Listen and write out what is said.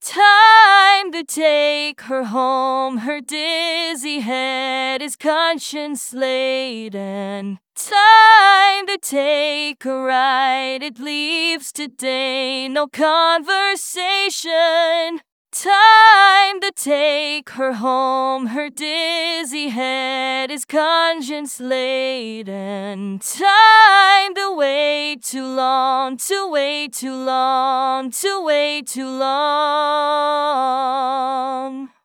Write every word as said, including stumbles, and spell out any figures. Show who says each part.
Speaker 1: Time to take her home, her dizzy head is conscience laden. Time to take a ride, it leaves today no conversation. Time to take her home, her dizzy head is conscience laden. Time to wait too long, to wait too long, to wait too long.